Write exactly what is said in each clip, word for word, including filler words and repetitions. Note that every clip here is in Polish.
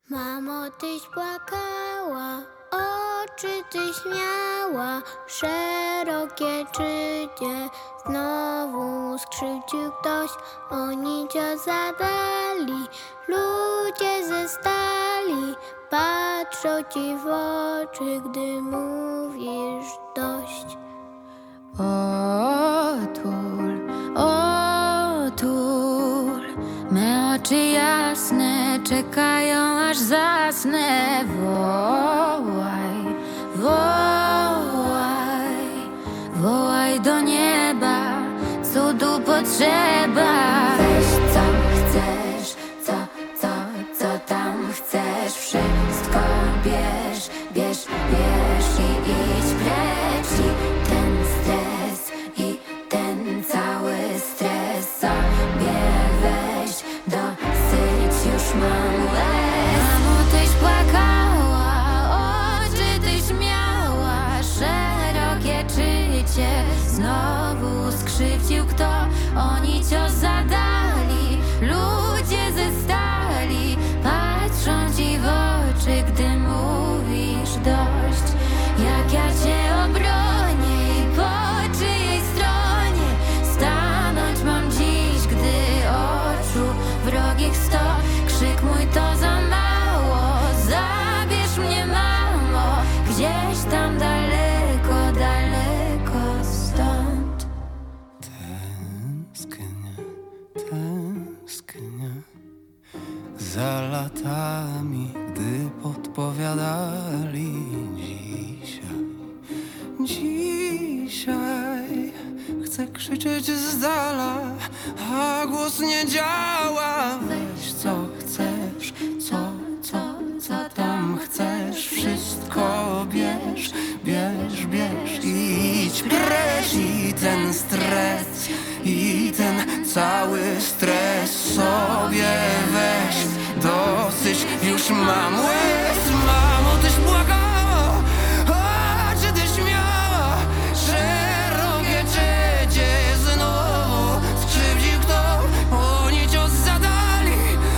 Mamo, tyś płakała, oczy tyś miała, szerokie czy cię znowu skrzywdził ktoś? Oni cię zadali, ludzie ze stali, patrzą ci w oczy, gdy mówisz dość. Otul, otul, me oczy jasne czekają aż zasnę. Wołaj, wołaj, wołaj do nieba, cudu potrzeba. Weź co chcesz, co, co, co tam chcesz, wszystko bierz, bierz, bierz i idź precz. I ten stres, i ten cały stres sobie weź, dosyć już mam łez. Mamo, tyś płakała, oczy tyś miała, szerokie czycie znowu skrzywdził kto? Oni cię zadali, ludzie ze stali, patrzą ci w oczy, gdy mówisz dość. Jak ja cię obronię i po czyjej stronie stanąć mam dziś, gdy oczu wrogich sto. Krzyk mój to za mało, zabierz mnie mamo, gdzieś tam daleko, daleko stąd. Tęsknię, tęsknię za latami, gdy podpowiadali dzisiaj. Dzisiaj chcę krzyczeć z dala, a głos nie działa. Weź co chcesz, co, co, co tam chcesz, wszystko bierz, bierz, bierz i idź precz. I ten stres, i ten cały stres sobie weź, dosyć już mam łez. Mamo, tyś błagała, oczy tyś miała, szerokie czycie znowu skrzywdził kto? Oni cię zadali,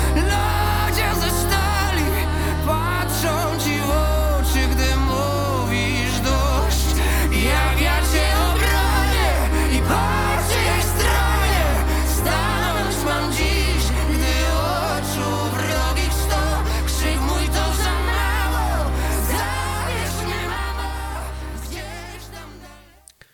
ludzie ze stali, patrzą ci w oczy, gdy mówisz dość. Jak ja cię obronię i po czyjej stronie stanąć mam dziś, gdy oczu wrogich sto. Krzyk mój to za mało, zabierz mnie mamo, gdzieś tam dalej.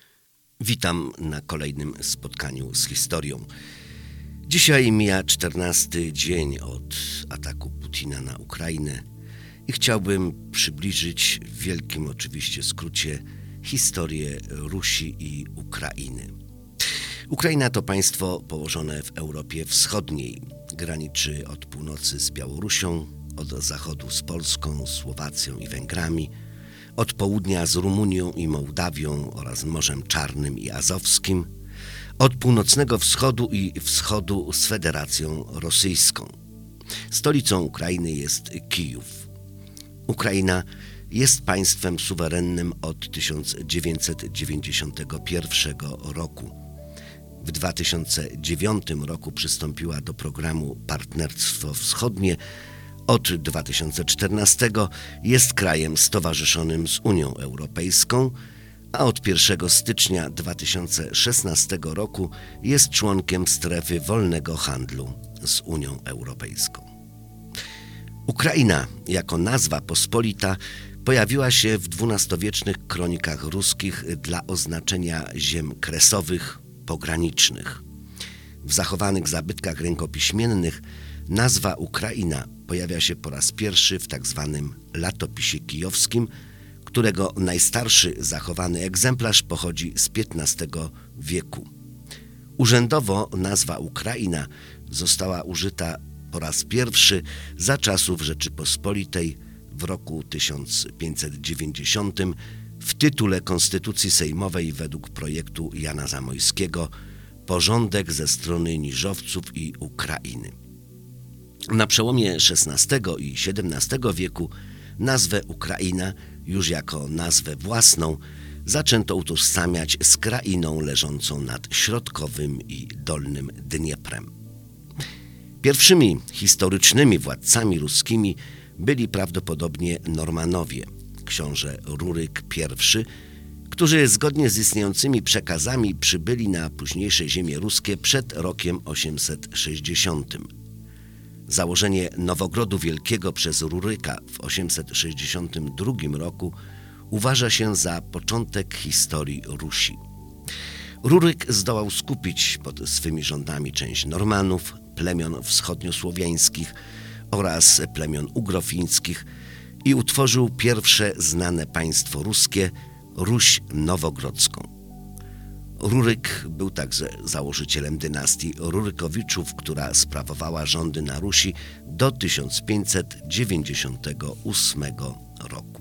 Witam na kolejnym spotkaniu z historią. Dzisiaj mija czternasty dzień od ataku Putina na Ukrainę i chciałbym przybliżyć w wielkim oczywiście skrócie historię Rusi i Ukrainy. Ukraina to państwo położone w Europie Wschodniej. Graniczy od północy z Białorusią, od zachodu z Polską, Słowacją i Węgrami, od południa z Rumunią i Mołdawią oraz Morzem Czarnym i Azowskim, od północnego wschodu i wschodu z Federacją Rosyjską. Stolicą Ukrainy jest Kijów. Ukraina jest państwem suwerennym od tysiąc dziewięćset dziewięćdziesiątego pierwszego roku. W dwa tysiące dziewiątym roku przystąpiła do programu Partnerstwo Wschodnie. Od dwa tysiące czternastego jest krajem stowarzyszonym z Unią Europejską, a od pierwszego stycznia dwa tysiące szesnastego roku jest członkiem strefy wolnego handlu z Unią Europejską. Ukraina jako nazwa pospolita pojawiła się w dwunastowiecznych kronikach ruskich dla oznaczenia ziem kresowych, pogranicznych. W zachowanych zabytkach rękopiśmiennych nazwa Ukraina pojawia się po raz pierwszy w tzw. latopisie kijowskim, którego najstarszy zachowany egzemplarz pochodzi z piętnastego wieku. Urzędowo nazwa Ukraina została użyta po raz pierwszy za czasów Rzeczypospolitej w roku tysiąc pięćset dziewięćdziesiątym w tytule Konstytucji Sejmowej według projektu Jana Zamojskiego Porządek ze strony Niżowców i Ukrainy. Na przełomie szesnastego i siedemnastego wieku nazwę Ukraina już jako nazwę własną zaczęto utożsamiać z krainą leżącą nad środkowym i dolnym Dnieprem. Pierwszymi historycznymi władcami ruskimi byli prawdopodobnie Normanowie, książę Ruryk I, którzy zgodnie z istniejącymi przekazami przybyli na późniejsze ziemie ruskie przed rokiem osiemset sześćdziesiątym. Założenie Nowogrodu Wielkiego przez Ruryka w osiemset sześćdziesiątym drugim roku uważa się za początek historii Rusi. Ruryk zdołał skupić pod swymi rządami część Normanów, plemion wschodniosłowiańskich oraz plemion ugrofińskich i utworzył pierwsze znane państwo ruskie, Ruś Nowogrodzką. Ruryk był także założycielem dynastii Rurykowiczów, która sprawowała rządy na Rusi do tysiąc pięćset dziewięćdziesiątego ósmego roku.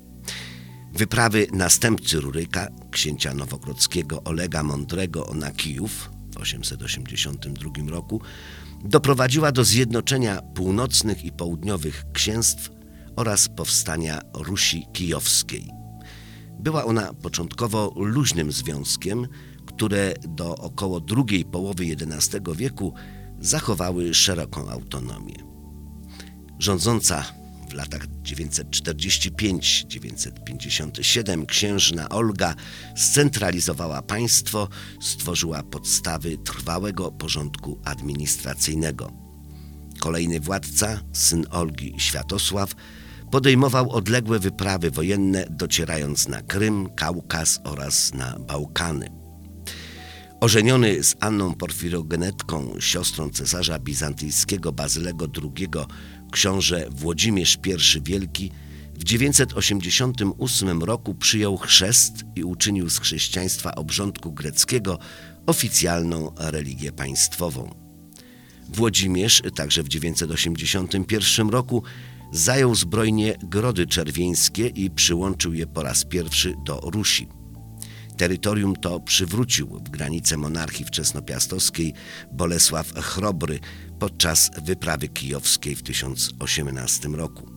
Wyprawy następcy Ruryka, księcia nowogrodzkiego Olega Mądrego na Kijów w osiemset osiemdziesiątym drugim roku doprowadziła do zjednoczenia północnych i południowych księstw oraz powstania Rusi Kijowskiej. Była ona początkowo luźnym związkiem, które do około drugiej połowy jedenastego wieku zachowały szeroką autonomię. Rządząca w latach dziewięćset czterdziesty piąty do dziewięćset pięćdziesiątego siódmego księżna Olga scentralizowała państwo, stworzyła podstawy trwałego porządku administracyjnego. Kolejny władca, syn Olgi Światosław, podejmował odległe wyprawy wojenne, docierając na Krym, Kaukaz oraz na Bałkany. Ożeniony z Anną Porfirogenetką, siostrą cesarza bizantyjskiego Bazylego drugiego, książę Włodzimierz I Wielki w dziewięćset osiemdziesiątym ósmym roku przyjął chrzest i uczynił z chrześcijaństwa obrządku greckiego oficjalną religię państwową. Włodzimierz także w dziewięćset osiemdziesiątym pierwszym roku zajął zbrojnie Grody Czerwieńskie i przyłączył je po raz pierwszy do Rusi. Terytorium to przywrócił w granice monarchii wczesnopiastowskiej Bolesław Chrobry podczas wyprawy kijowskiej w tysiąc osiemnastym roku.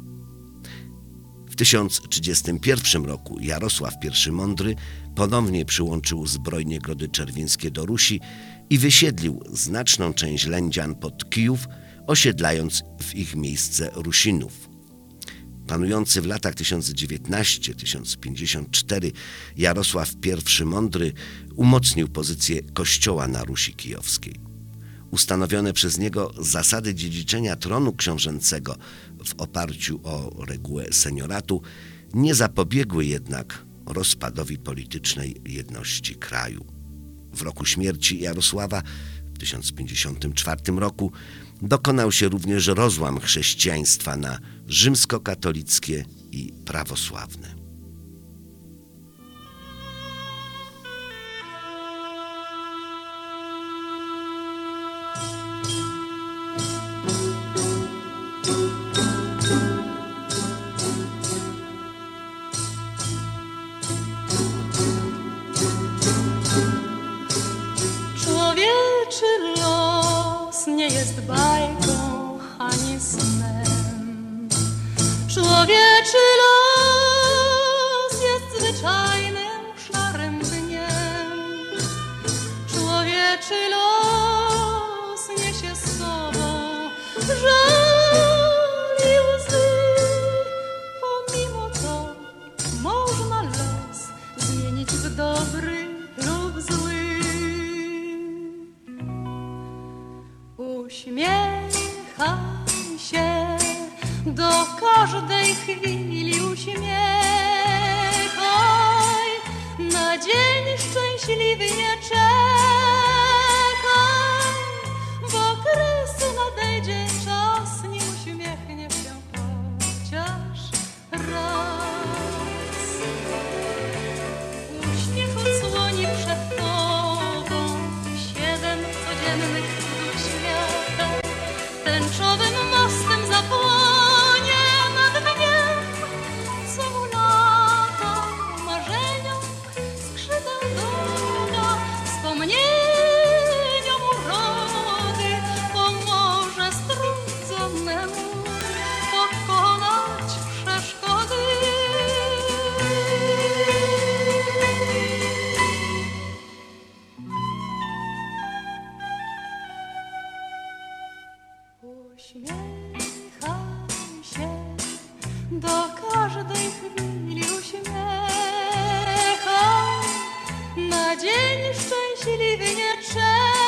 W tysiąc trzydziestym pierwszym roku Jarosław I Mądry ponownie przyłączył zbrojnie Grody Czerwieńskie do Rusi i wysiedlił znaczną część Lędzian pod Kijów, osiedlając w ich miejsce Rusinów. Panujący w latach tysiąc dziewiętnasty do tysiąc pięćdziesiątego czwartego Jarosław I Mądry umocnił pozycję kościoła na Rusi Kijowskiej. Ustanowione przez niego zasady dziedziczenia tronu książęcego w oparciu o regułę senioratu nie zapobiegły jednak rozpadowi politycznej jedności kraju. W roku śmierci Jarosława w tysiąc pięćdziesiątym czwartym roku dokonał się również rozłam chrześcijaństwa na rzymskokatolickie i prawosławne. Człowieczy los nie jest bajką ani snem. Człowieczy los jest zwyczajnym szarym dniem. Człowieczy los niesie z sobą żal i łzy. Pomimo to można los zmienić w dobry lub zły. Uśmiechaj się, do każdej chwili uśmiechaj. Na dzień szczęśliwy nie czekaj, bo kres nadejdzie czas, nie uśmiechnie się chociaż raz. Uśmiech odsłoni przed tobą siedem codziennych cudów świata. Tęczowym mostem zapłonie nad dniem, co mu lata marzeniom skrzydeł doda. Wspomnienia do każdej chwili uśmiechaj. Na dzień szczęśliwy nie czekaj,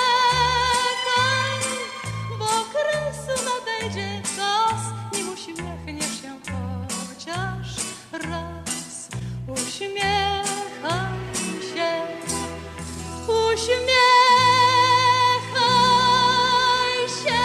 bo kres nadejdzie czas, nim uśmiechniesz się chociaż raz. Uśmiechaj się, uśmiechaj się.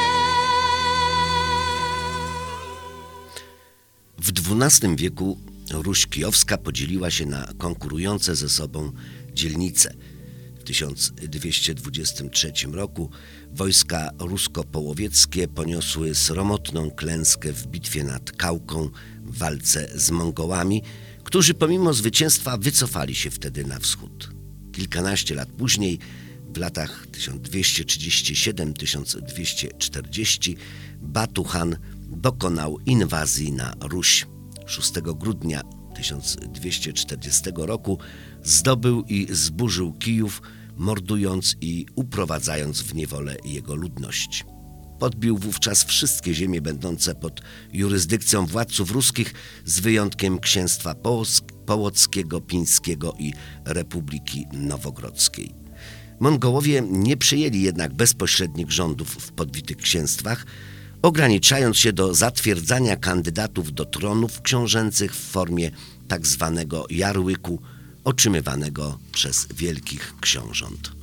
W dwunastym wieku Ruś Kijowska podzieliła się na konkurujące ze sobą dzielnice. W tysiąc dwieście dwudziestym trzecim roku wojska rusko-połowieckie poniosły sromotną klęskę w bitwie nad Kałką w walce z Mongołami, którzy pomimo zwycięstwa wycofali się wtedy na wschód. Kilkanaście lat później, w latach tysiąc dwieście trzydziesty siódmy do tysiąc dwieście czterdziestego, Batu-chan dokonał inwazji na Ruś. szóstego grudnia tysiąc dwieście czterdziestego roku zdobył i zburzył Kijów, mordując i uprowadzając w niewolę jego ludność. Podbił wówczas wszystkie ziemie będące pod jurysdykcją władców ruskich z wyjątkiem księstwa połockiego, pińskiego i Republiki Nowogrodzkiej. Mongołowie nie przejęli jednak bezpośrednich rządów w podbitych księstwach, ograniczając się do zatwierdzania kandydatów do tronów książęcych w formie tak zwanego jarłyku otrzymywanego przez wielkich książąt.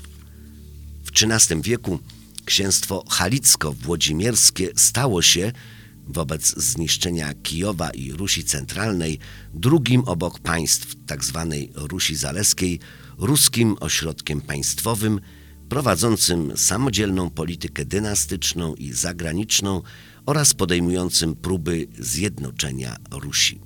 W trzynastym wieku księstwo halicko-włodzimierskie stało się, wobec zniszczenia Kijowa i Rusi Centralnej, drugim obok państw tzw. Rusi Zaleskiej, ruskim ośrodkiem państwowym, prowadzącym samodzielną politykę dynastyczną i zagraniczną oraz podejmującym próby zjednoczenia Rusi.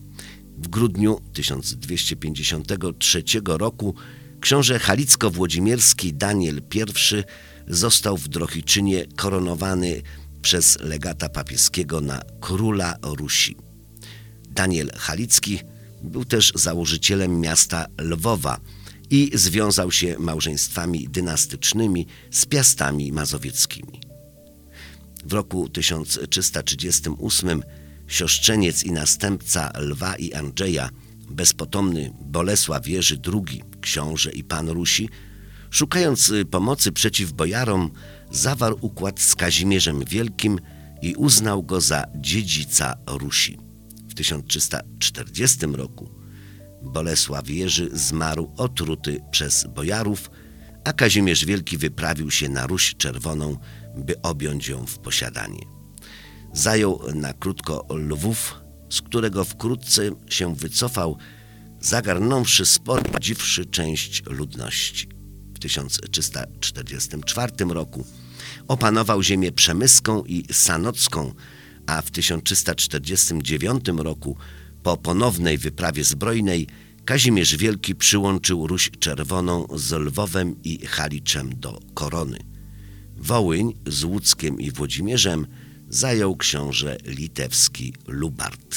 W grudniu tysiąc dwieście pięćdziesiątego trzeciego roku książę halicko-włodzimierski Daniel I został w Drohiczynie koronowany przez legata papieskiego na króla Rusi. Daniel Halicki był też założycielem miasta Lwowa i związał się małżeństwami dynastycznymi z Piastami Mazowieckimi. W roku tysiąc trzysta trzydziestym ósmym siostrzeniec i następca Lwa i Andrzeja, bezpotomny Bolesław Jerzy drugi, książę i pan Rusi, szukając pomocy przeciw bojarom, zawarł układ z Kazimierzem Wielkim i uznał go za dziedzica Rusi. W tysiąc trzysta czterdziestym roku Bolesław Jerzy zmarł otruty przez bojarów, a Kazimierz Wielki wyprawił się na Ruś Czerwoną, by objąć ją w posiadanie. Zajął na krótko Lwów, z którego wkrótce się wycofał, zagarnąwszy sporo, dziwszy część ludności. W tysiąc trzysta czterdziestym czwartym roku opanował ziemię przemyską i sanocką, a w tysiąc trzysta czterdziestym dziewiątym roku po ponownej wyprawie zbrojnej Kazimierz Wielki przyłączył Ruś Czerwoną z Lwowem i Haliczem do korony. Wołyń z Łódzkiem i Włodzimierzem zajął książę litewski Lubart.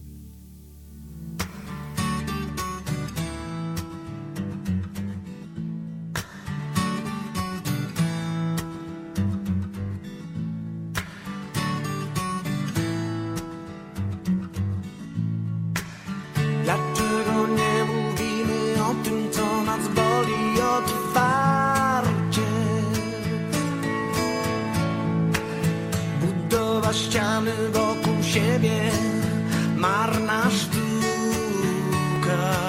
Dlaczego nie mówimy o tym, co nas boli otwarcie? Budowa ściany wokół siebie, marna sztuka.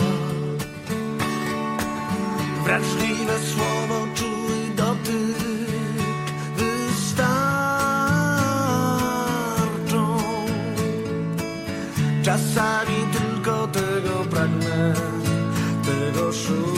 Wrażliwe słowo, czuły dotyk wystarczą. Czasami tylko tego pragnę, tego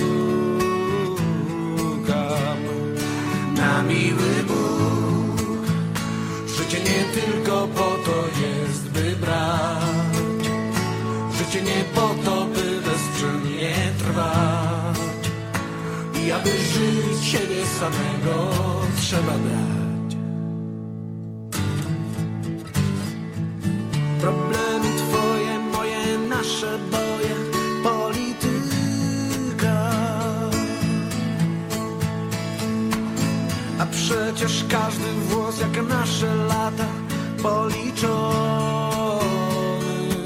szukam. Na miły Bóg, życie nie tylko po to jest, by brać. Życie nie po to, by bezczynnie trwać. I aby żyć siebie samego, trzeba brać. Problemy twoje, moje, nasze boje, polityka. A przecież każdy włos jak nasze lata policzony.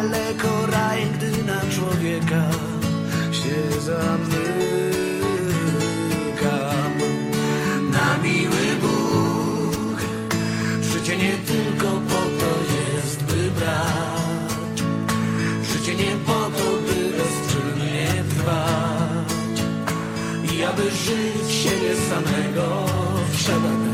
daleko raj, gdy na człowieka się zamykam. Na miły Bóg, życie nie tylko po to jest, by brać. Życie nie po to, by bezczynnie trwać. I aby żyć siebie samego trzeba dać.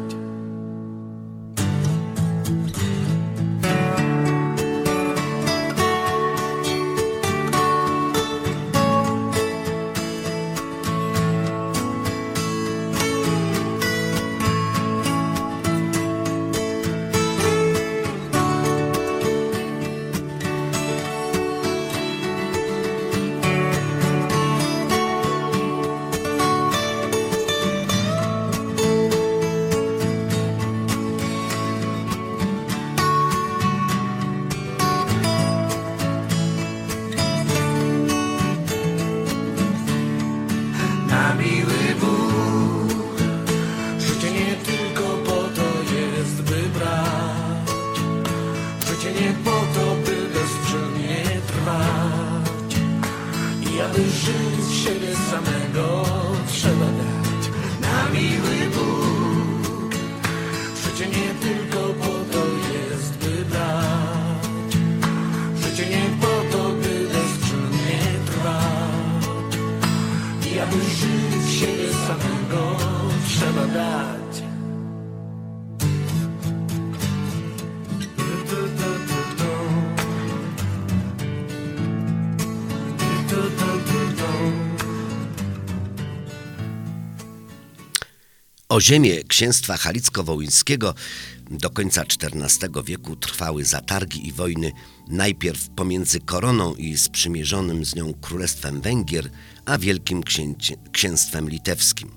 O ziemię księstwa halicko-wołyńskiego do końca czternastego wieku trwały zatargi i wojny najpierw pomiędzy koroną i sprzymierzonym z nią Królestwem Węgier, a Wielkim Księcie, Księstwem Litewskim.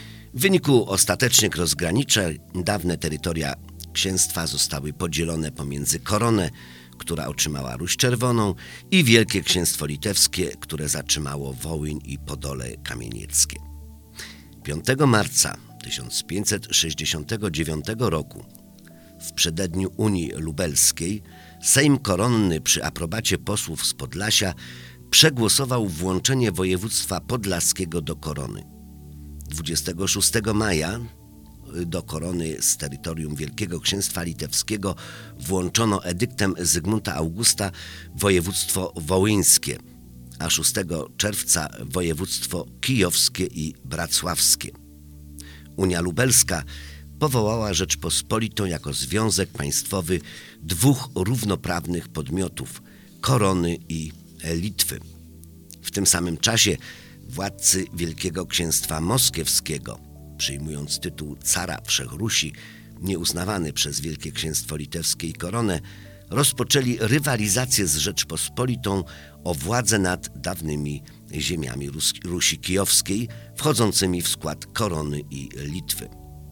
W wyniku ostatecznych rozgraniczeń dawne terytoria księstwa zostały podzielone pomiędzy koronę, która otrzymała Ruś Czerwoną, i Wielkie Księstwo Litewskie, które zatrzymało Wołyń i Podole Kamienieckie. piątego marca tysiąc pięćset sześćdziesiątego dziewiątego roku, w przededniu Unii Lubelskiej, Sejm Koronny przy aprobacie posłów z Podlasia przegłosował włączenie województwa podlaskiego do korony. dwudziestego szóstego maja do korony z terytorium Wielkiego Księstwa Litewskiego włączono edyktem Zygmunta Augusta województwo wołyńskie, a szóstego czerwca województwo kijowskie i bracławskie. Unia Lubelska powołała Rzeczpospolitą jako związek państwowy dwóch równoprawnych podmiotów – korony i Litwy. W tym samym czasie władcy Wielkiego Księstwa Moskiewskiego, przyjmując tytuł cara Wszechrusi, nieuznawany przez Wielkie Księstwo Litewskie i koronę, rozpoczęli rywalizację z Rzeczpospolitą o władzę nad dawnymi ziemiami Rus- Rusi Kijowskiej, wchodzącymi w skład korony i Litwy.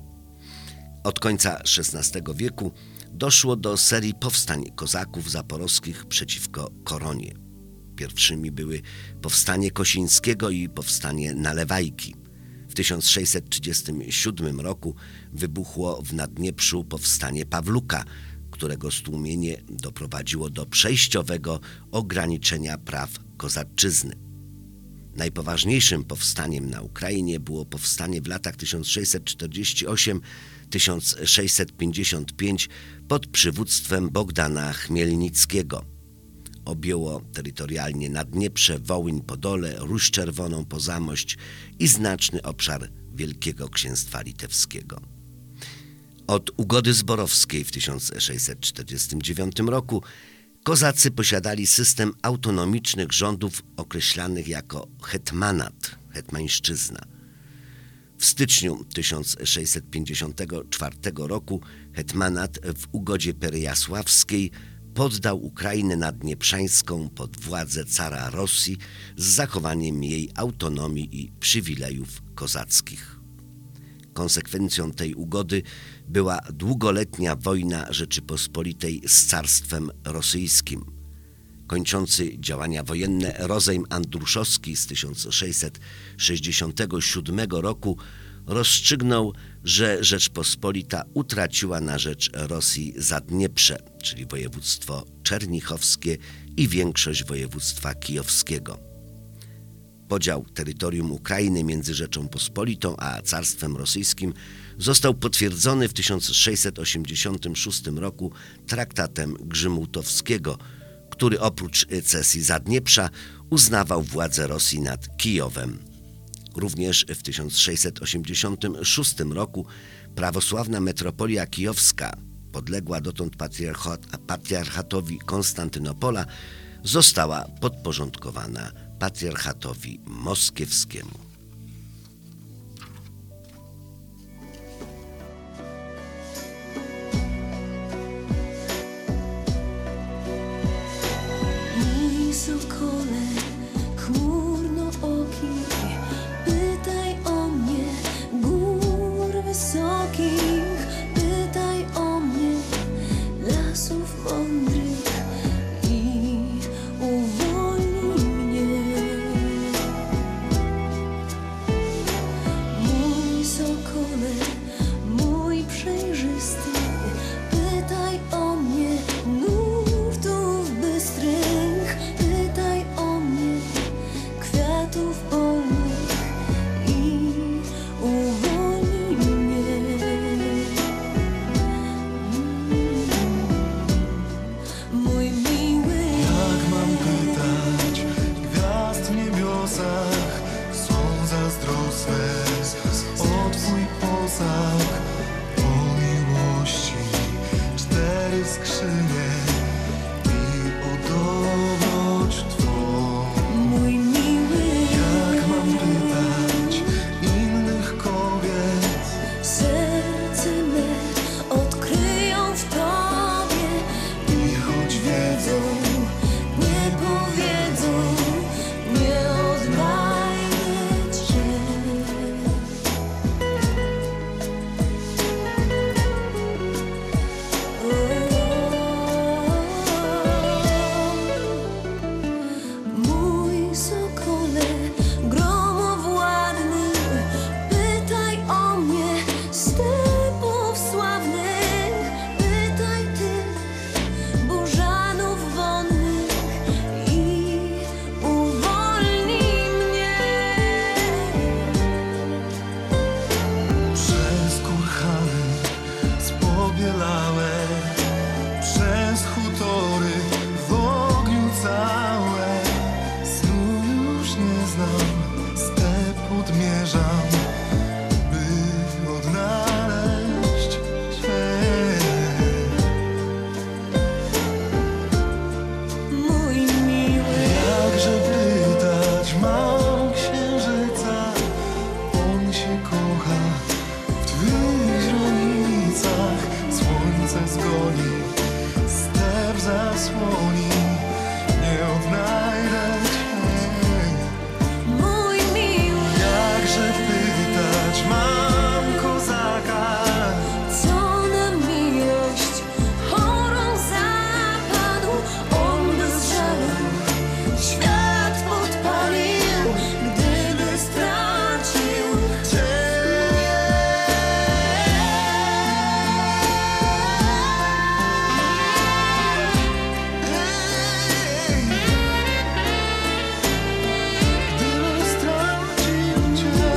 Od końca szesnastego wieku doszło do serii powstań kozaków zaporowskich przeciwko koronie. Pierwszymi były powstanie Kosińskiego i powstanie Nalewajki. W tysiąc sześćset trzydziestym siódmym roku wybuchło w Naddnieprzu powstanie Pawluka, którego stłumienie doprowadziło do przejściowego ograniczenia praw kozaczyzny. Najpoważniejszym powstaniem na Ukrainie było powstanie w latach tysiąc sześćset czterdziestym ósmym do tysiąc sześćset pięćdziesiątego piątego pod przywództwem Bogdana Chmielnickiego. Objęło terytorialnie Naddnieprze, Wołyń, Podole, Ruś Czerwoną, Pozamość i znaczny obszar Wielkiego Księstwa Litewskiego. Od ugody zborowskiej w tysiąc sześćset czterdziestym dziewiątym roku kozacy posiadali system autonomicznych rządów określanych jako hetmanat, hetmańszczyzna. W styczniu tysiąc sześćset pięćdziesiątego czwartego roku hetmanat w ugodzie peryjasławskiej poddał Ukrainę naddnieprzańską pod władzę cara Rosji z zachowaniem jej autonomii i przywilejów kozackich. Konsekwencją tej ugody była długoletnia wojna Rzeczypospolitej z Carstwem Rosyjskim. Kończący działania wojenne rozejm Andruszowski z tysiąc sześćset sześćdziesiątego siódmego roku rozstrzygnął, że Rzeczpospolita utraciła na rzecz Rosji Zadnieprze, czyli województwo czernichowskie i większość województwa kijowskiego. Podział terytorium Ukrainy między Rzeczą Pospolitą a Carstwem Rosyjskim został potwierdzony w tysiąc sześćset osiemdziesiątym szóstym roku traktatem Grzymałtowskiego, który oprócz cesji Zadnieprza uznawał władzę Rosji nad Kijowem. Również w tysiąc sześćset osiemdziesiątym szóstym roku prawosławna metropolia kijowska, podległa dotąd patriarchat, patriarchatowi Konstantynopola, została podporządkowana patriarchatowi moskiewskiemu. Mój sokole, chmurnooki, pytaj o mnie gór wysokich, pytaj o mnie lasów mądrych i uwolnij mnie. Mój sokole, mój przejrzysty, pytaj o mnie nurtów bystrych, pytaj o mnie kwiatów polnych i uwolnij mnie. Mój miły, Jak mam pytać gwiazd w niebiosach, są zazdrosne o Twój posag. O miłości cztery skrzynie i o dobroć Twą. mój miły, Jak mam pytać innych kobiet, serce me odkryją w Tobie i choć wiedzą, nie powiedzą, nie odnajdę Cię. Mój sokole, gromowładny, pytaj o mnie stepów sławnych, pytaj tych bożanów wonnych i uwolnij mnie. przez kurhany spobielałe, przez hutory w ogniu całe. Snu już nie znam, step odmierzam, by odnaleźć Cię. Mój miły, Jakże pytać mam księżyca, on się kocha w Twych źrenicach. Słońce zgoni, step zasłoni, nie odnajdę Cię. mój miły, Jakże pytać mam kozaka, co na miłość chorą zapadł, on bez żalu świat podpalił, gdyby stracił Cię. Gdyby stracił Cię.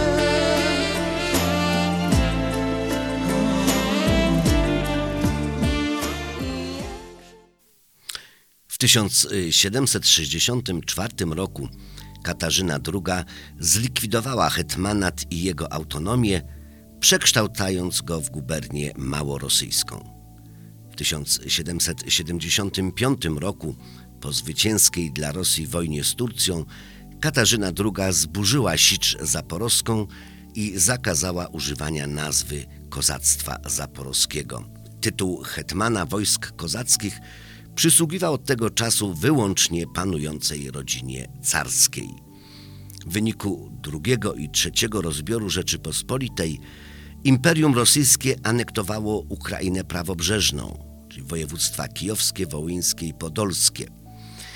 W tysiąc siedemset sześćdziesiątym czwartym roku Katarzyna druga zlikwidowała hetmanat i jego autonomię, przekształcając go w gubernię małorosyjską. W tysiąc siedemset siedemdziesiątym piątym roku, po zwycięskiej dla Rosji wojnie z Turcją, Katarzyna druga zburzyła Sicz Zaporowską i zakazała używania nazwy Kozactwa Zaporowskiego. Tytuł hetmana wojsk kozackich przysługiwał od tego czasu wyłącznie panującej rodzinie carskiej. W wyniku drugiego i trzeciego rozbioru Rzeczypospolitej Imperium Rosyjskie anektowało Ukrainę prawobrzeżną, czyli województwa kijowskie, wołyńskie i podolskie.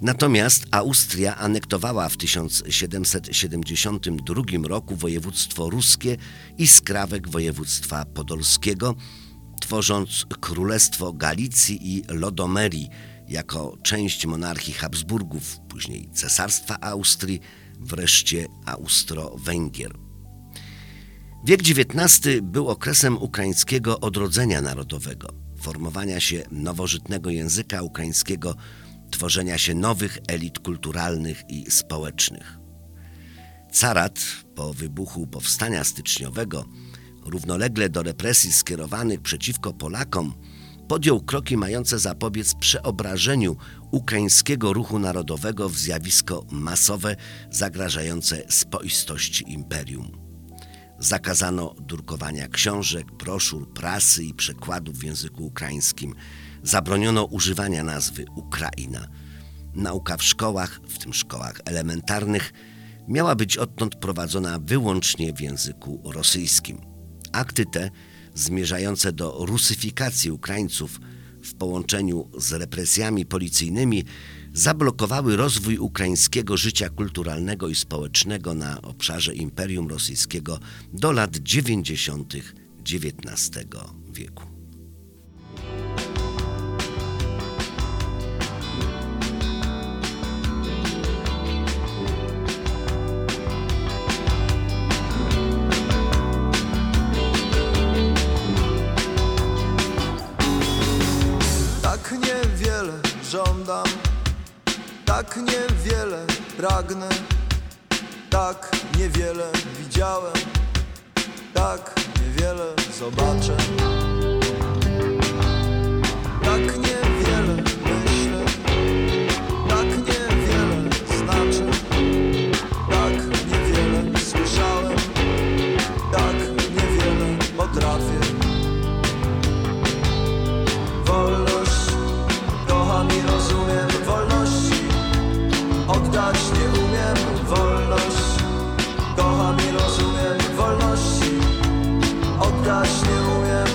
Natomiast Austria anektowała w tysiąc siedemset siedemdziesiątym drugim roku województwo ruskie i skrawek województwa podolskiego, tworząc Królestwo Galicji i Lodomerii jako część monarchii Habsburgów, później Cesarstwa Austrii, wreszcie Austro-Węgier. Wiek dziewiętnasty był okresem ukraińskiego odrodzenia narodowego, formowania się nowożytnego języka ukraińskiego, tworzenia się nowych elit kulturalnych i społecznych. Carat po wybuchu powstania styczniowego, równolegle do represji skierowanych przeciwko Polakom, podjął kroki mające zapobiec przeobrażeniu ukraińskiego ruchu narodowego w zjawisko masowe zagrażające spoistości imperium. Zakazano drukowania książek, broszur, prasy i przekładów w języku ukraińskim. Zabroniono używania nazwy Ukraina. Nauka w szkołach, w tym szkołach elementarnych, miała być odtąd prowadzona wyłącznie w języku rosyjskim. Akty te, zmierzające do rusyfikacji Ukraińców w połączeniu z represjami policyjnymi, zablokowały rozwój ukraińskiego życia kulturalnego i społecznego na obszarze Imperium Rosyjskiego do lat dziewięćdziesiątych dziewiętnastego wieku. Tak niewiele żądam, tak niewiele pragnę, tak niewiele widziałem, tak niewiele zobaczę. Tak niewiele myślę, tak niewiele znaczy, tak niewiele słyszałem, tak niewiele potrafię. Wolność kocham i rozumiem, wolności oddać nie umiem. Wolność kocham i rozumiem, wolności oddać nie umiem.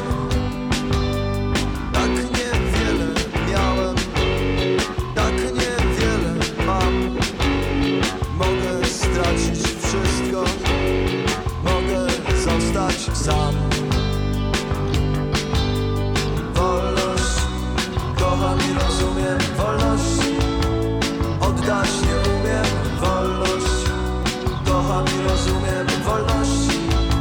Tak niewiele miałem, tak niewiele mam. Mogę stracić wszystko, mogę zostać sam. Wolność kocham i rozumiem, wolności oddać nie umiem. Wolność kocham i rozumiem, wolności.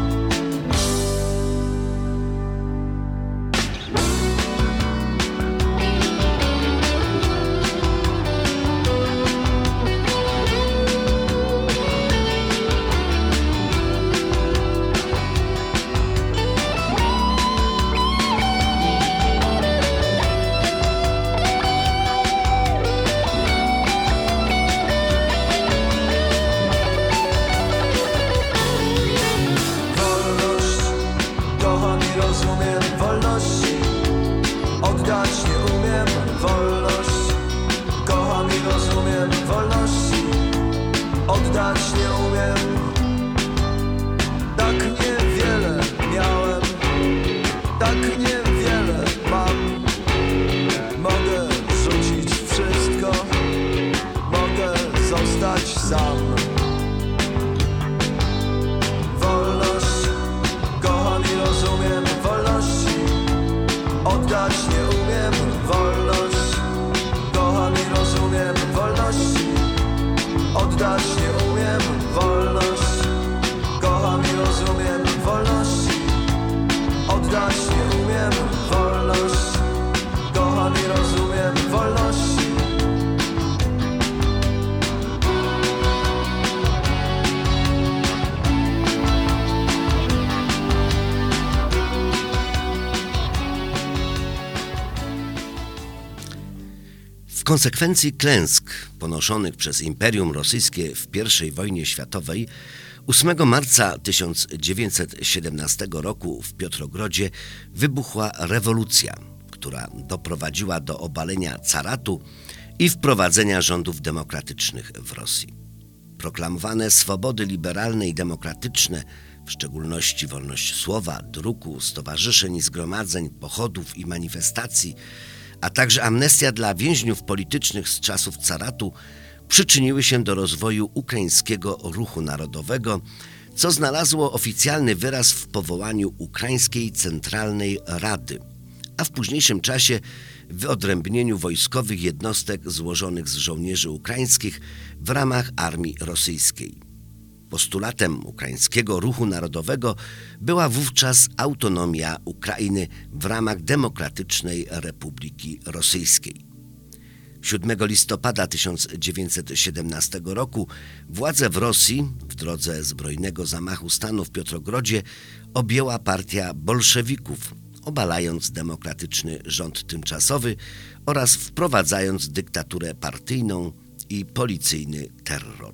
Oddać nie umiem, wolność kocham i rozumiem, wolności oddać nie umiem. Tak niewiele miałem, tak niewiele mam. Mogę rzucić wszystko, mogę zostać sam. Wolność kocham i rozumiem, wolności oddać nie umiem. Wolność kocham i rozumiem, wolności oddać nie umiem. Wolność kocham i rozumiem, wolności oddać nie umiem. Wolność kocham i rozumiem, wolności. W konsekwencji klęsk ponoszonych przez Imperium Rosyjskie w pierwszej wojnie światowej ósmego marca tysiąc dziewięćset siedemnastego roku w Piotrogrodzie wybuchła rewolucja, która doprowadziła do obalenia caratu i wprowadzenia rządów demokratycznych w Rosji. Proklamowane swobody liberalne i demokratyczne, w szczególności wolność słowa, druku, stowarzyszeń i zgromadzeń, pochodów i manifestacji, a także amnestia dla więźniów politycznych z czasów caratu przyczyniły się do rozwoju ukraińskiego ruchu narodowego, co znalazło oficjalny wyraz w powołaniu Ukraińskiej Centralnej Rady, a w późniejszym czasie w wyodrębnieniu wojskowych jednostek złożonych z żołnierzy ukraińskich w ramach armii rosyjskiej. Postulatem ukraińskiego ruchu narodowego była wówczas autonomia Ukrainy w ramach Demokratycznej Republiki Rosyjskiej. siódmego listopada tysiąc dziewięćset siedemnastego roku władzę w Rosji w drodze zbrojnego zamachu stanu w Piotrogrodzie objęła partia bolszewików, obalając demokratyczny rząd tymczasowy oraz wprowadzając dyktaturę partyjną i policyjny terror.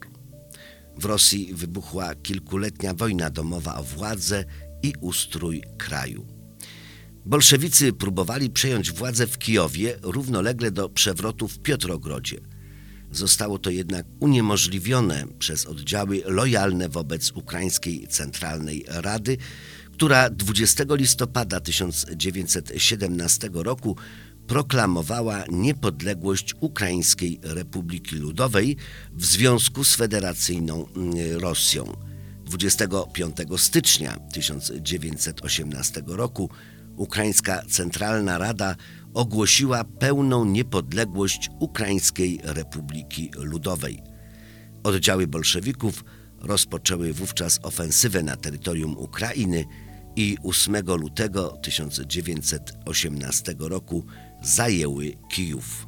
W Rosji wybuchła kilkuletnia wojna domowa o władzę i ustrój kraju. Bolszewicy próbowali przejąć władzę w Kijowie równolegle do przewrotu w Piotrogrodzie. Zostało to jednak uniemożliwione przez oddziały lojalne wobec Ukraińskiej Centralnej Rady, która dwudziestego listopada tysiąc dziewięćset siedemnastego roku proklamowała niepodległość Ukraińskiej Republiki Ludowej w związku z federacyjną Rosją. dwudziestego piątego stycznia tysiąc dziewięćset osiemnastego roku Ukraińska Centralna Rada ogłosiła pełną niepodległość Ukraińskiej Republiki Ludowej. Oddziały bolszewików rozpoczęły wówczas ofensywę na terytorium Ukrainy i ósmego lutego tysiąc dziewięćset osiemnastego roku zajęły Kijów.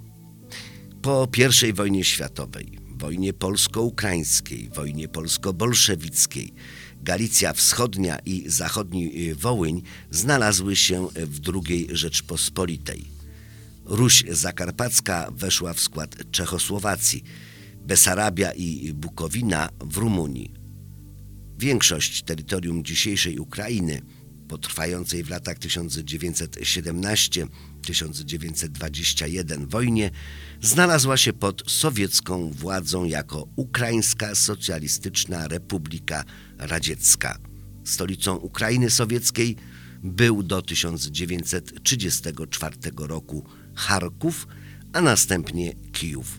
Po pierwszej wojnie światowej, wojnie polsko-ukraińskiej, wojnie polsko-bolszewickiej, Galicja Wschodnia i zachodni Wołyń znalazły się w drugiej Rzeczpospolitej. Ruś Zakarpacka weszła w skład Czechosłowacji, Besarabia i Bukowina w Rumunii. Większość terytorium dzisiejszej Ukrainy, potrwającej w latach tysiąc dziewięćset siedemnastego do tysiąc dziewięćset dwudziestego pierwszego wojnie, znalazła się pod sowiecką władzą jako Ukraińska Socjalistyczna Republika Radziecka. Stolicą Ukrainy sowieckiej był do tysiąc dziewięćset trzydziestego czwartego roku Charków, a następnie Kijów.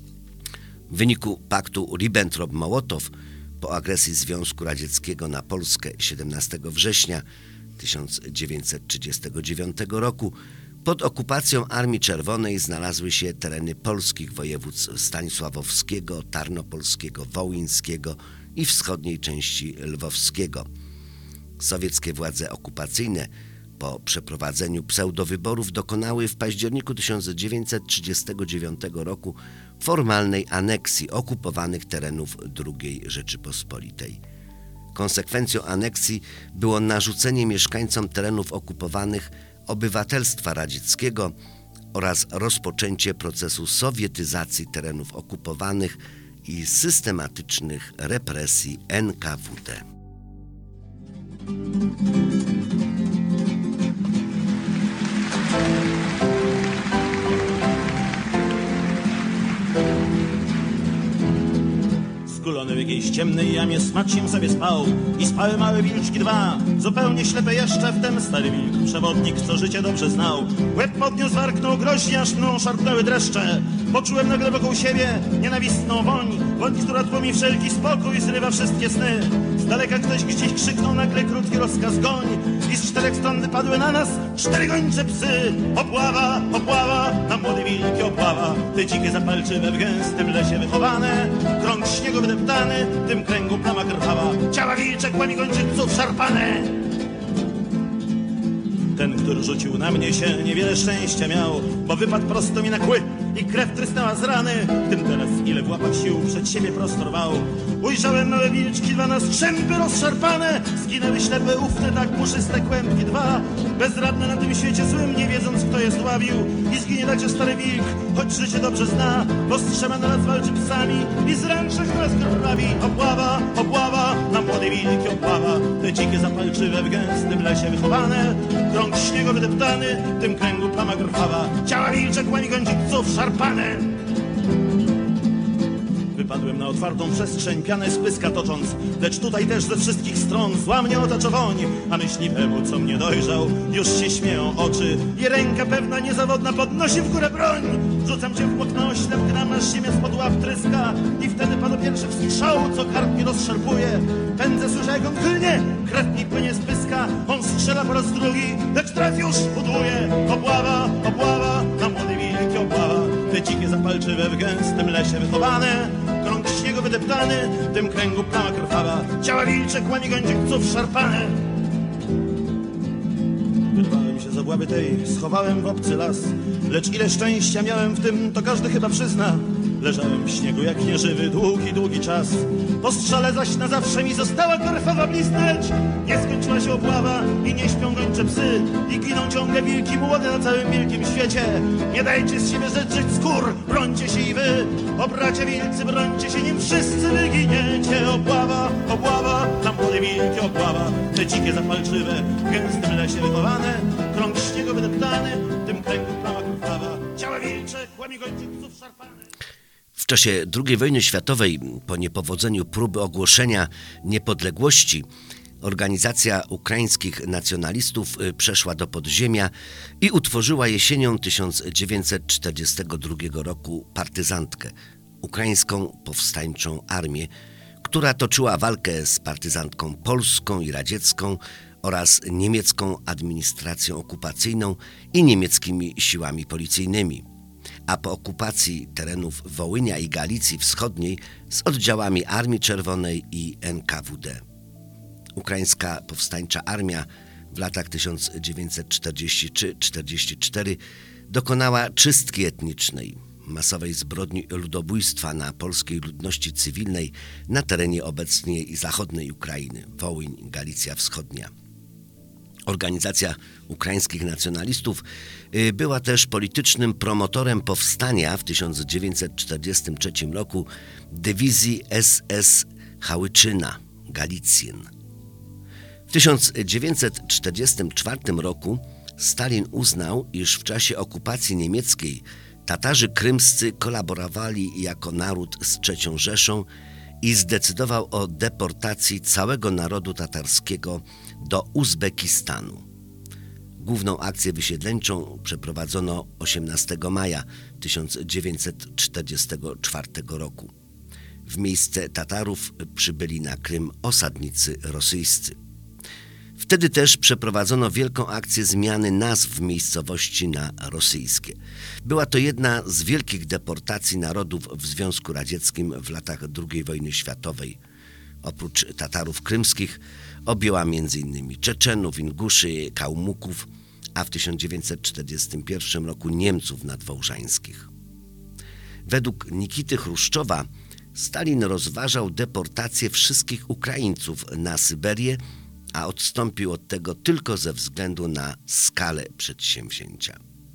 W wyniku paktu Ribbentrop-Mołotow po agresji Związku Radzieckiego na Polskę siedemnastego września tysiąc dziewięćset trzydziestego dziewiątego roku pod okupacją Armii Czerwonej znalazły się tereny polskich województw stanisławowskiego, tarnopolskiego, wołyńskiego i wschodniej części lwowskiego. Sowieckie władze okupacyjne po przeprowadzeniu pseudowyborów dokonały w październiku tysiąc dziewięćset trzydziestego dziewiątego roku formalnej aneksji okupowanych terenów drugiej Rzeczypospolitej. Konsekwencją aneksji było narzucenie mieszkańcom terenów okupowanych obywatelstwa radzieckiego oraz rozpoczęcie procesu sowietyzacji terenów okupowanych i systematycznych represji N K W D. Skulony w jakiejś ciemnej jamie smaczkiem sobie spał i spały małe wilczki dwa, zupełnie ślepe jeszcze wtem stary wilk, przewodnik, co życie dobrze znał. Łeb podniósł, warknął groźnie, aż mną szarpnęły dreszcze. Poczułem nagle wokół siebie nienawistną woń, woń, która tłumi wszelki spokój, zrywa wszystkie sny. Z daleka ktoś gdzieś krzyknął nagle krótki rozkaz goń i z czterech stron wypadły na nas cztery gończe psy. Obława, obława, na młode wilki obława, te dzikie zapalczywe w gęstym lesie wychowane, krąg śniegu wydeptany, w tym kręgu plama krwawa, ciała wilczek, łami gończyców szarpane. Ten, który rzucił na mnie się, niewiele szczęścia miał, bo wypadł prosto mi na kły i krew trysnęła z rany. W tym teraz ile w łapach sił przed siebie prostorwał. Ujrzałem małe wilczki, dwa na strzępy rozszarpane, zginęły ślepe, ufne, tak puszyste kłębki dwa, bezradne na tym świecie złym, nie wiedząc kto je zdławił. I zginie także stary wilk, choć życie dobrze zna, bo strzema na nas walczy psami i z ręczek nas krwawi. Obława, obława, na młode wilki obława, te dzikie zapalczywe w gęstym lesie wychowane, krąg śniegu wydeptany, w tym kręgu plama krwawa, ciała wilczek, łami gończyców szarpane. Wypadłem na otwartą przestrzeń, pianę z pyska tocząc, lecz tutaj też ze wszystkich stron zła mnie otacza woń, a myśliwemu, co mnie dojrzał, już się śmieją oczy i ręka pewna niezawodna podnosi w górę broń. Rzucam się w okno oślep, gram aż ziemia spod łap tryska i wtedy pada pierwszy strzał, co kark mi rozszarpuje. Pędzę, słyszę jak on klnie, krew mi płynie z pyska, on strzela po raz drugi, lecz traf już pudłuje. Obława, obława, na młody wilki obława, te dzikie zapalczywe w gęstym lesie wychowane, krąg śniegu wydeptany, w tym kręgu plama krwawa, ciała wilcze, kłami gończyców szarpane. Wyrwałem się z obławy tej, schowałem w obcy las, lecz ile szczęścia miałem w tym, to każdy chyba przyzna. Leżałem w śniegu jak nieżywy długi, długi czas. Po strzale zaś na zawsze mi została krwawa blizna, lecz nie skończyła się obława i nie śpią gończe psy i giną ciągle wilki młode na całym wielkim świecie. Nie dajcie z siebie zedrzeć skór, brońcie się i wy, o bracia wilcy, brońcie się, nim wszyscy wyginiecie. Obława, obława, tam młode wilki obława, te dzikie zapalczywe, w gęstym lesie wychowane, krąg śniegu wydeptany, w tym kręgu plama krwawa, ciała wilcze, kłami gończyców szarpane. W czasie drugiej wojny światowej, po niepowodzeniu próby ogłoszenia niepodległości, organizacja ukraińskich nacjonalistów przeszła do podziemia i utworzyła jesienią tysiąc dziewięćset czterdziestego drugiego roku partyzantkę, Ukraińską Powstańczą Armię, która toczyła walkę z partyzantką polską i radziecką oraz niemiecką administracją okupacyjną i niemieckimi siłami policyjnymi, a po okupacji terenów Wołynia i Galicji Wschodniej z oddziałami Armii Czerwonej i N K W D. Ukraińska Powstańcza Armia w latach tysiąc dziewięćset czterdziesty trzeci do czterdziestego czwartego dokonała czystki etnicznej, masowej zbrodni ludobójstwa na polskiej ludności cywilnej na terenie obecnej zachodniej Ukrainy, Wołyń, Galicja Wschodnia. Organizacja ukraińskich nacjonalistów była też politycznym promotorem powstania w tysiąc dziewięćset czterdziestym trzecim roku dywizji S S Hałyczyna, Galicjen. W tysiąc dziewięćset czterdziestym czwartym roku Stalin uznał, iż w czasie okupacji niemieckiej Tatarzy krymscy kolaborowali jako naród z trzecią Rzeszą i zdecydował o deportacji całego narodu tatarskiego do Uzbekistanu. Główną akcję wysiedleńczą przeprowadzono osiemnastego maja tysiąc dziewięćset czterdziestego czwartego roku. W miejsce Tatarów przybyli na Krym osadnicy rosyjscy. Wtedy też przeprowadzono wielką akcję zmiany nazw miejscowości na rosyjskie. Była to jedna z wielkich deportacji narodów w Związku Radzieckim w latach drugiej wojny światowej. Oprócz Tatarów krymskich objęła między innymi Czeczenów, Inguszy, Kałmuków, a w tysiąc dziewięćset czterdziestym pierwszym roku Niemców nadwołżańskich. Według Nikity Chruszczowa Stalin rozważał deportację wszystkich Ukraińców na Syberię, a odstąpił od tego tylko ze względu na skalę przedsięwzięcia.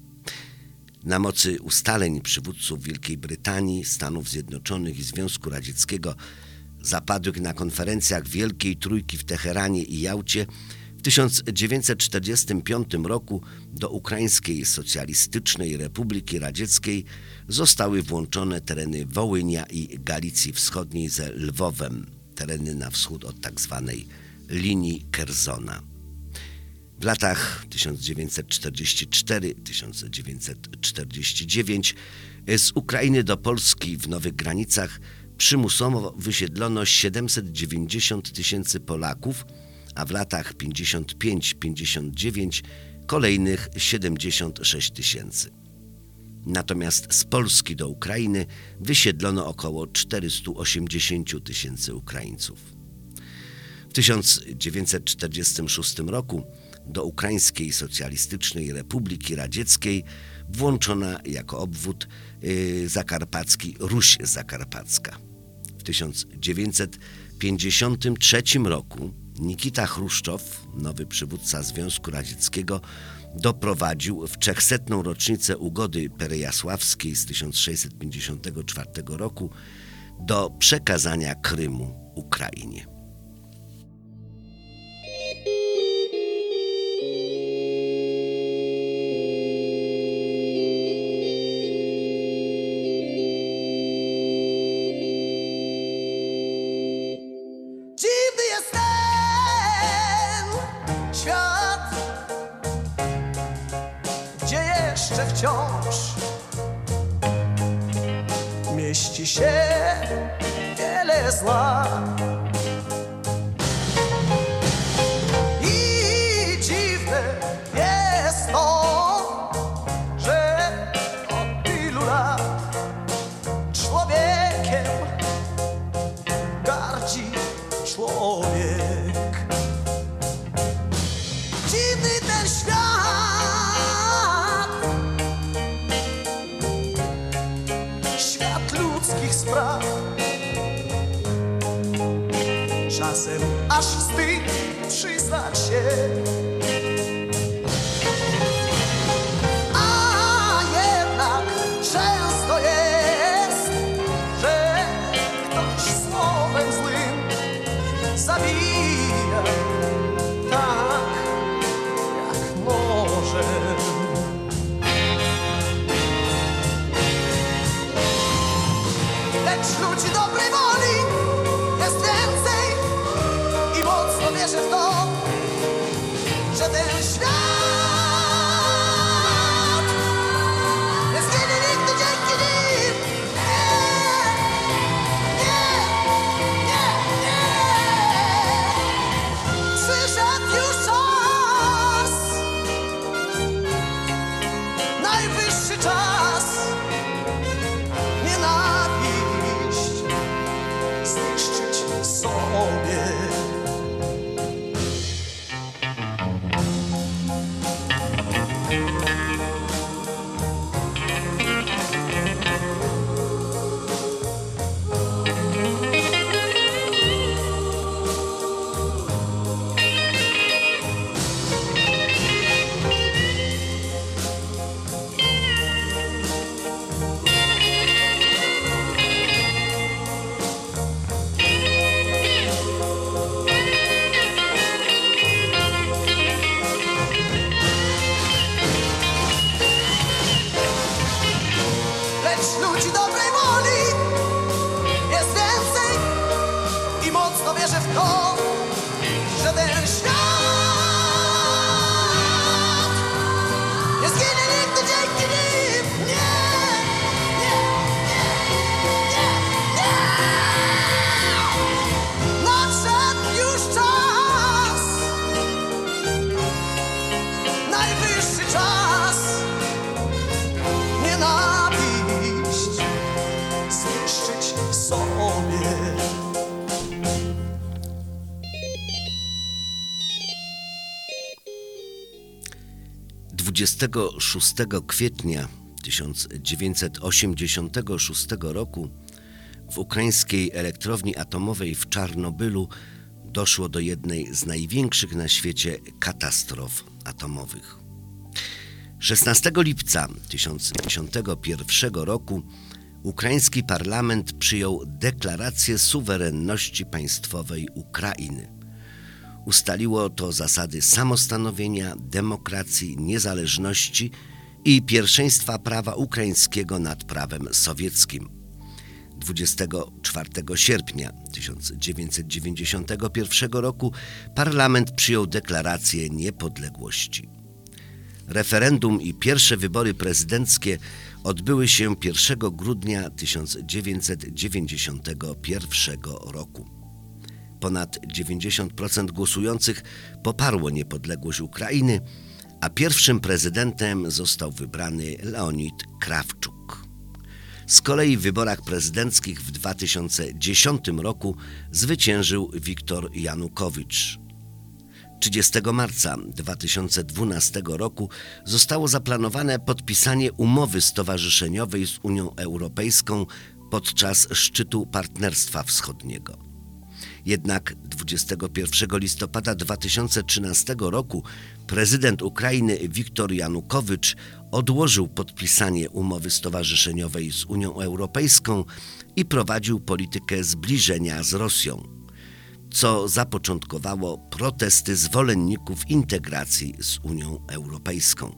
Na mocy ustaleń przywódców Wielkiej Brytanii, Stanów Zjednoczonych i Związku Radzieckiego zapadłych na konferencjach Wielkiej Trójki w Teheranie i Jałcie w tysiąc dziewięćset czterdziestym piątym roku do Ukraińskiej Socjalistycznej Republiki Radzieckiej zostały włączone tereny Wołynia i Galicji Wschodniej ze Lwowem, tereny na wschód od tzw. linii Kerzona. W latach tysiąc dziewięćset czterdziesty czwarty do tysiąc dziewięćset czterdziestego dziewiątego z Ukrainy do Polski w Nowych Granicach przymusowo wysiedlono siedemset dziewięćdziesiąt tysięcy Polaków, a w latach pięćdziesiąt pięć do pięćdziesiąt dziewięć kolejnych siedemdziesiąt sześć tysięcy. Natomiast z Polski do Ukrainy wysiedlono około czterysta osiemdziesiąt tysięcy Ukraińców. W tysiąc dziewięćset czterdziestym szóstym roku do Ukraińskiej Socjalistycznej Republiki Radzieckiej włączona jako obwód yy, zakarpacki Ruś Zakarpacka. W tysiąc dziewięćset pięćdziesiątym trzecim roku Nikita Chruszczow, nowy przywódca Związku Radzieckiego, doprowadził w trzechsetną rocznicę ugody perejasławskiej z tysiąc sześćset pięćdziesiątego czwartego roku do przekazania Krymu Ukrainie. wciąż mieści się wiele zła. I dziwne jest to, że od tylu lat człowiekiem gardzi człowiek. Dziwny ten świat, świat ludzkich spraw. Czasem aż wstyd przyznać się, a jednak często jest, że ktoś słowem złym zabija tak, jak może. Lecz ludzi dobrej woli jest więcej i mocno wierzę w to, że ten świat nie zginie nigdy dzięki nim. Nie, nie, nie, nie. Przyszedł już czas, najwyższy czas nienawiść zniszczyć sobie. Lecz ludzi dobrej woli jest więcej i mocno wierzę w to, że ten świat nie zginie nigdy dzięki nim. Nie, nie, nie, nie, nie. Nadszedł już czas, najwyższy czas nienawiść zniszczyć sobie. dwudziestego szóstego kwietnia tysiąc dziewięćset osiemdziesiątego szóstego roku w ukraińskiej elektrowni atomowej w Czarnobylu doszło do jednej z największych na świecie katastrof atomowych. szesnastego lipca tysiąc dziewięćset dziewięćdziesiątego pierwszego roku ukraiński parlament przyjął deklarację suwerenności państwowej Ukrainy. Ustaliło to zasady samostanowienia, demokracji, niezależności i pierwszeństwa prawa ukraińskiego nad prawem sowieckim. dwudziestego czwartego sierpnia tysiąc dziewięćset dziewięćdziesiątego pierwszego roku parlament przyjął deklarację niepodległości. Referendum i pierwsze wybory prezydenckie odbyły się pierwszego grudnia tysiąc dziewięćset dziewięćdziesiątego pierwszego roku. Ponad dziewięćdziesiąt procent głosujących poparło niepodległość Ukrainy, a pierwszym prezydentem został wybrany Leonid Krawczuk. Z kolei w wyborach prezydenckich w dwa tysiące dziesiątym roku zwyciężył Wiktor Janukowicz. trzydziestego marca dwa tysiące dwunastego roku zostało zaplanowane podpisanie umowy stowarzyszeniowej z Unią Europejską podczas szczytu Partnerstwa Wschodniego. Jednak dwudziestego pierwszego listopada dwa tysiące trzynastego roku prezydent Ukrainy Wiktor Janukowicz odłożył podpisanie umowy stowarzyszeniowej z Unią Europejską i prowadził politykę zbliżenia z Rosją, co zapoczątkowało protesty zwolenników integracji z Unią Europejską.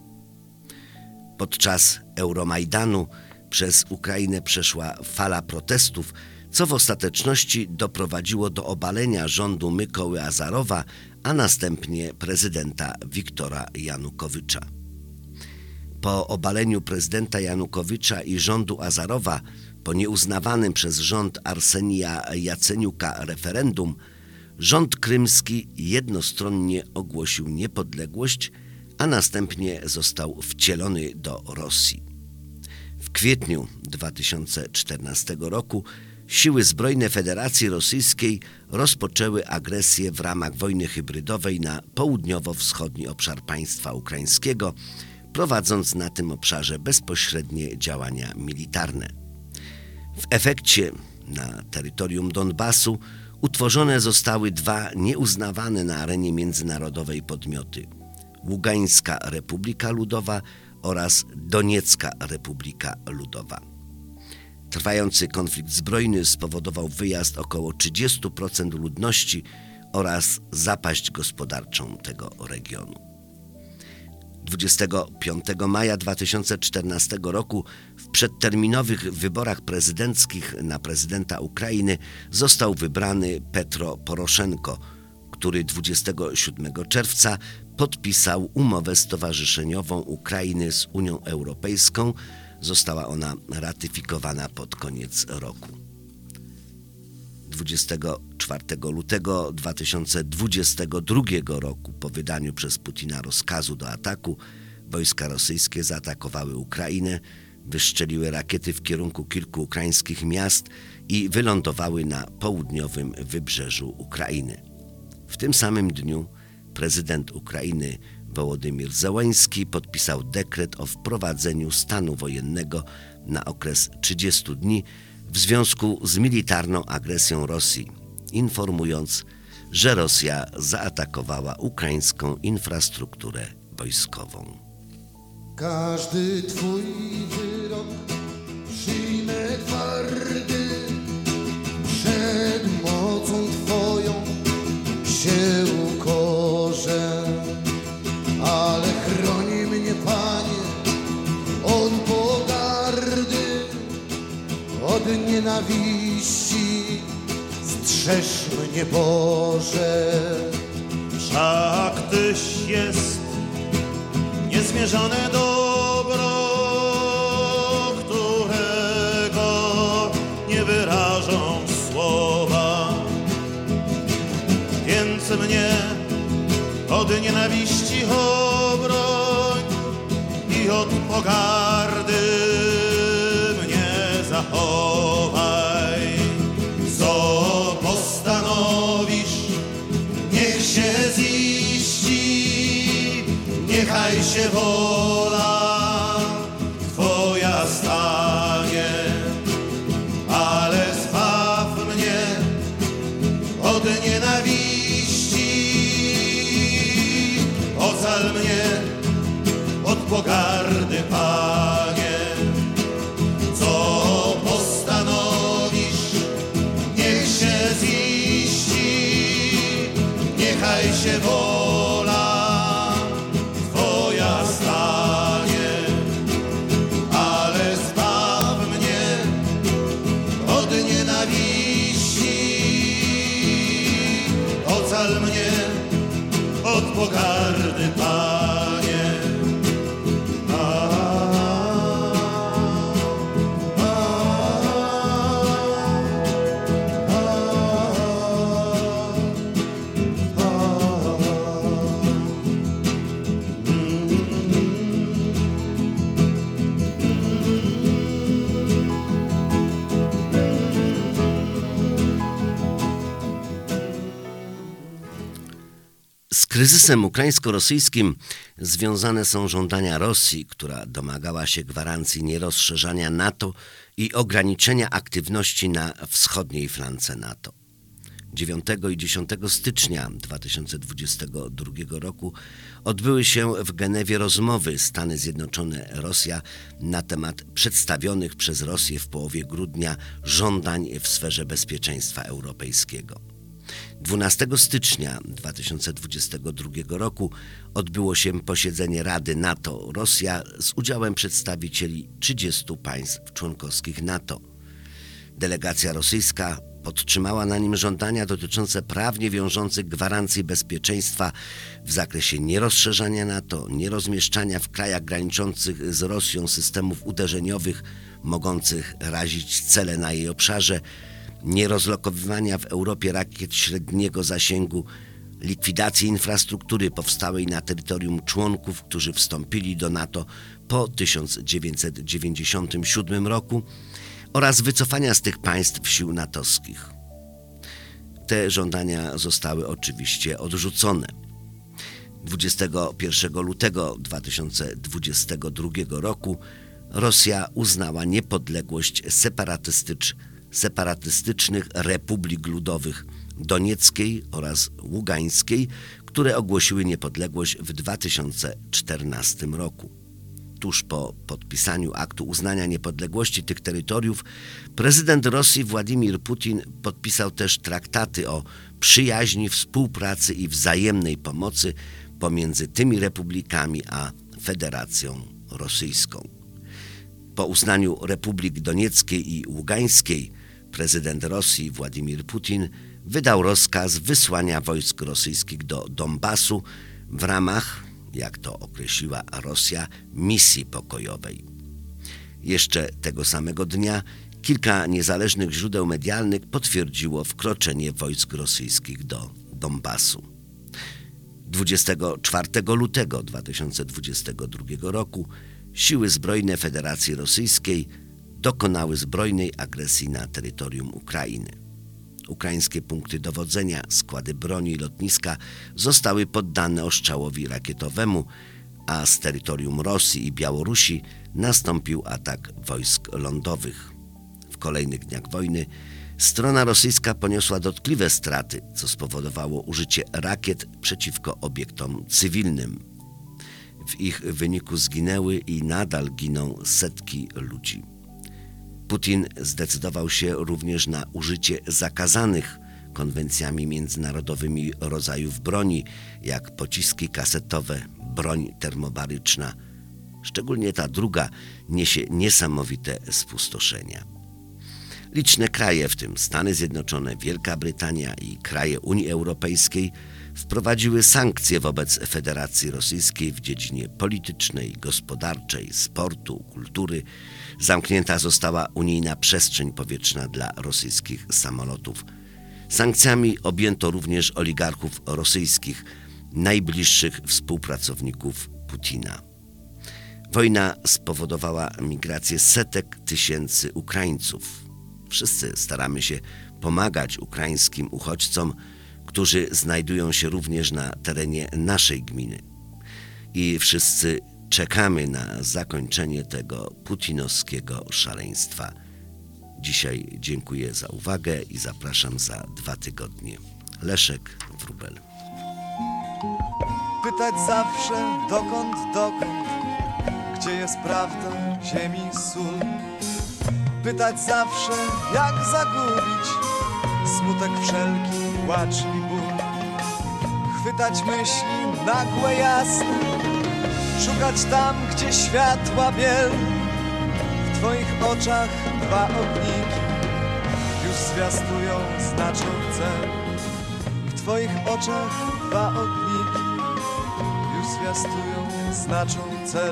Podczas Euromajdanu przez Ukrainę przeszła fala protestów, co w ostateczności doprowadziło do obalenia rządu Mykoły Azarowa, a następnie prezydenta Wiktora Janukowycza. Po obaleniu prezydenta Janukowycza i rządu Azarowa, po nieuznawanym przez rząd Arsenija Jaceniuka referendum, rząd krymski jednostronnie ogłosił niepodległość, a następnie został wcielony do Rosji. W kwietniu dwa tysiące czternastego roku siły zbrojne Federacji Rosyjskiej rozpoczęły agresję w ramach wojny hybrydowej na południowo-wschodni obszar państwa ukraińskiego, prowadząc na tym obszarze bezpośrednie działania militarne. W efekcie na terytorium Donbasu utworzone zostały dwa nieuznawane na arenie międzynarodowej podmioty: Ługańska Republika Ludowa oraz Doniecka Republika Ludowa. Trwający konflikt zbrojny spowodował wyjazd około trzydzieści procent ludności oraz zapaść gospodarczą tego regionu. dwudziestego piątego maja dwa tysiące czternastego roku w przedterminowych wyborach prezydenckich na prezydenta Ukrainy został wybrany Petro Poroszenko, który dwudziestego siódmego czerwca podpisał umowę stowarzyszeniową Ukrainy z Unią Europejską. Została ona ratyfikowana pod koniec roku. dwudziestego czwartego lutego dwa tysiące dwudziestego drugiego roku po wydaniu przez Putina rozkazu do ataku wojska rosyjskie zaatakowały Ukrainę, wystrzeliły rakiety w kierunku kilku ukraińskich miast i wylądowały na południowym wybrzeżu Ukrainy. W tym samym dniu prezydent Ukrainy Wołodymyr Zełenski podpisał dekret o wprowadzeniu stanu wojennego na okres trzydziestu dni w związku z militarną agresją Rosji, informując, że Rosja zaatakowała ukraińską infrastrukturę wojskową. Każdy twój wyrok przyjmę twardy, przed mocą twoją się ukorzę, ale chroni mnie, Panie, od pogardy, od nienawiści, strzeż mnie, Boże. Wszak Tyś jest niezmierzone dobro, którego nie wyrażą słowa. Więc mnie od nienawiści obroń i od pogardy mnie zachowaj. Co postanowisz, niech się ziści, niechaj się wola Twoja stanie, ale zbaw mnie od nienawiści, ocal mnie od pogardy, Panie. Co postanowisz, niech się ziści, niechaj się wola Twoja stanie, ale zbaw mnie od nienawiści, ocal mnie od pogardy, Panie. A, a, a, a. Z kryzysem ukraińsko-rosyjskim związane są żądania Rosji, która domagała się gwarancji nierozszerzania NATO i ograniczenia aktywności na wschodniej flance NATO. dziewiątego i dziesiątego stycznia dwa tysiące dwudziestego drugiego roku odbyły się w Genewie rozmowy Stany Zjednoczone-Rosja na temat przedstawionych przez Rosję w połowie grudnia żądań w sferze bezpieczeństwa europejskiego. dwunastego stycznia dwa tysiące dwudziestego drugiego roku odbyło się posiedzenie Rady NATO-Rosja z udziałem przedstawicieli trzydziestu państw członkowskich NATO. Delegacja rosyjska Podtrzymała na nim żądania dotyczące prawnie wiążących gwarancji bezpieczeństwa w zakresie nierozszerzania NATO, nierozmieszczania w krajach graniczących z Rosją systemów uderzeniowych mogących razić cele na jej obszarze, nierozlokowywania w Europie rakiet średniego zasięgu, likwidacji infrastruktury powstałej na terytorium członków, którzy wstąpili do NATO po tysiąc dziewięćset dziewięćdziesiątym siódmym roku oraz wycofania z tych państw sił natowskich. Te żądania zostały oczywiście odrzucone. dwudziestego pierwszego lutego dwa tysiące dwudziestego drugiego roku Rosja uznała niepodległość separatystycz, separatystycznych republik ludowych Donieckiej oraz Ługańskiej, które ogłosiły niepodległość w dwa tysiące czternastym roku. Tuż po podpisaniu aktu uznania niepodległości tych terytoriów prezydent Rosji Władimir Putin podpisał też traktaty o przyjaźni, współpracy i wzajemnej pomocy pomiędzy tymi republikami a Federacją Rosyjską. Po uznaniu Republik Donieckiej i Ługańskiej prezydent Rosji Władimir Putin wydał rozkaz wysłania wojsk rosyjskich do Donbasu w ramach, jak to określiła Rosja, misji pokojowej. Jeszcze tego samego dnia kilka niezależnych źródeł medialnych potwierdziło wkroczenie wojsk rosyjskich do Donbasu. dwudziestego czwartego lutego dwa tysiące dwudziestego drugiego roku siły zbrojne Federacji Rosyjskiej dokonały zbrojnej agresji na terytorium Ukrainy. Ukraińskie punkty dowodzenia, składy broni i lotniska zostały poddane ostrzałowi rakietowemu, a z terytorium Rosji i Białorusi nastąpił atak wojsk lądowych. W kolejnych dniach wojny strona rosyjska poniosła dotkliwe straty, co spowodowało użycie rakiet przeciwko obiektom cywilnym. W ich wyniku zginęły i nadal giną setki ludzi. Putin zdecydował się również na użycie zakazanych konwencjami międzynarodowymi rodzajów broni, jak pociski kasetowe, broń termobaryczna. Szczególnie ta druga niesie niesamowite spustoszenia. Liczne kraje, w tym Stany Zjednoczone, Wielka Brytania i kraje Unii Europejskiej, wprowadziły sankcje wobec Federacji Rosyjskiej w dziedzinie politycznej, gospodarczej, sportu, kultury. Zamknięta została unijna przestrzeń powietrzna dla rosyjskich samolotów. Sankcjami objęto również oligarchów rosyjskich, najbliższych współpracowników Putina. Wojna spowodowała migrację setek tysięcy Ukraińców. Wszyscy staramy się pomagać ukraińskim uchodźcom, którzy znajdują się również na terenie naszej gminy. I wszyscy czekamy na zakończenie tego putinowskiego szaleństwa. Dzisiaj dziękuję za uwagę i zapraszam za dwa tygodnie. Leszek Wróbel. Pytać zawsze dokąd, dokąd, gdzie jest prawda, ziemi sól. Pytać zawsze, jak zagubić smutek wszelki, płacz i ból. Chwytać myśli nagłe, jasne, szukać tam, gdzie światła biel. W twoich oczach dwa ogniki już zwiastują, znaczą cel. W twoich oczach dwa ogniki już zwiastują, znaczą cel.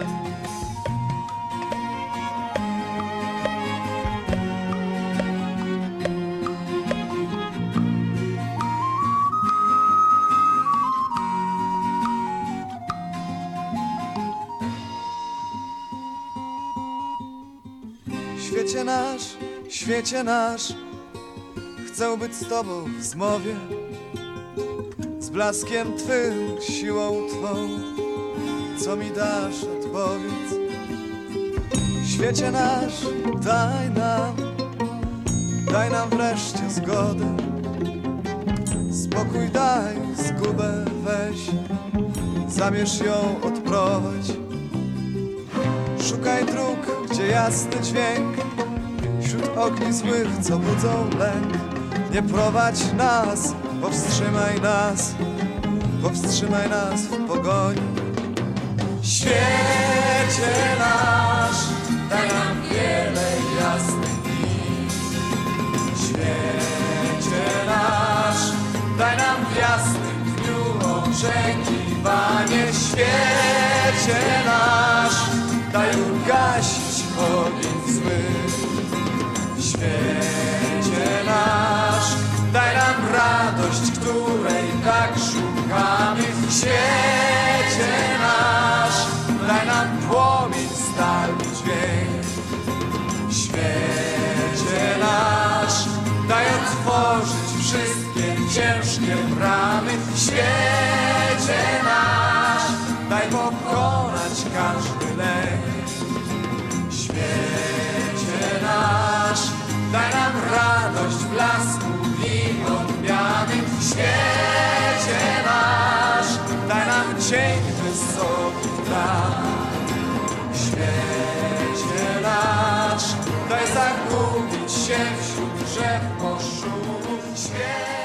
Świecie nasz, świecie nasz, chcę być z tobą w zmowie, z blaskiem twym, siłą twą, co mi dasz, odpowiedz. Świecie nasz, daj nam, daj nam wreszcie zgodę, spokój daj, zgubę weź, zamierz ją odprowadź. Szukaj dróg, gdzie jasny dźwięk, wśród ogni złych, co budzą lęk. Nie prowadź nas, powstrzymaj nas, powstrzymaj nas w pogoni. Świecie nasz, daj nam wiele jasnych dni. Świecie oczekiwanie. Świecie nasz, daj ugasić ogień zły. Świecie nasz, daj nam radość, której tak szukamy. Świecie nasz, daj nam płomień, stal i dźwięk. Świecie nasz, daj otworzyć wszystkie ciężkie bramy. Świecie nasz, daj pokonać każdy lęk. Świecie nasz, daj nam radość, blasku i odmiany. Świecie nasz, daj nam cień wysokich traw. Świecie nasz, daj zagubić się wśród drzew poszumów. Świecie